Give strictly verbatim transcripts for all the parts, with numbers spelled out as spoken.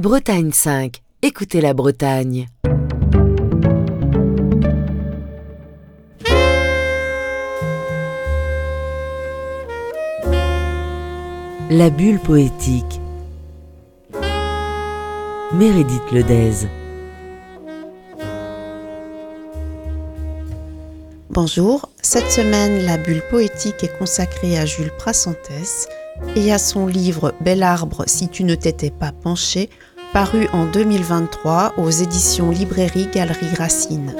Bretagne cinq, écoutez la Bretagne. La bulle poétique. Meredith Ledez. Bonjour, cette semaine, la bulle poétique est consacrée à Jules Brassantès et à son livre « Bel arbre si tu ne t'étais pas penché », paru en deux mille vingt-trois aux éditions Librairie Galerie Racine.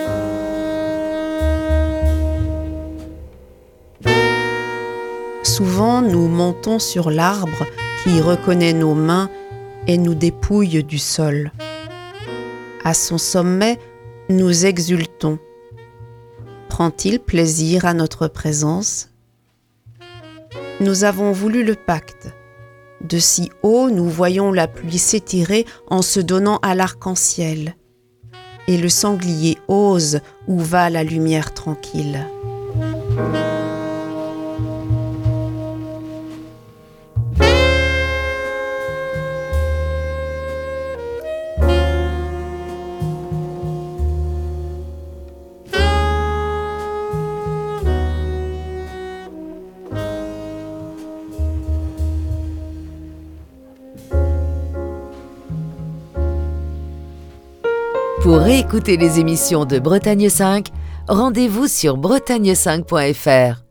Souvent, nous montons sur l'arbre qui reconnaît nos mains et nous dépouille du sol. À son sommet, nous exultons. Prend-il plaisir à notre présence ? Nous avons voulu le pacte. De si haut, nous voyons la pluie s'étirer en se donnant à l'arc-en-ciel. Et le sanglier ose où va la lumière tranquille. Pour réécouter les émissions de Bretagne cinq, rendez-vous sur bretagne cinq point f r.